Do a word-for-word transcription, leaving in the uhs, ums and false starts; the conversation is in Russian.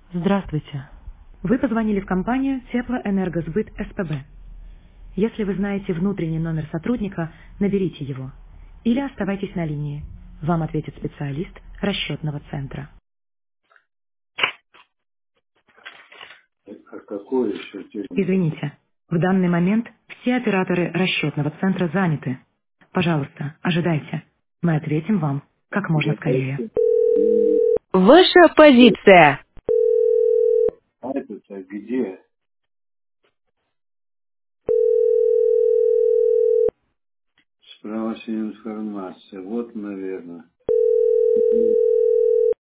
Здравствуйте. Вы позвонили в компанию Теплоэнергосбыт СПБ. Если вы знаете внутренний номер сотрудника, наберите его. Или оставайтесь на линии. Вам ответит специалист расчетного центра. А какой еще термин? Извините, в данный момент все операторы расчетного центра заняты. Пожалуйста, ожидайте. Мы ответим вам как можно скорее. Задайте. М, Ваша позиция. А это-то где? Справочная информация. Вот, наверное.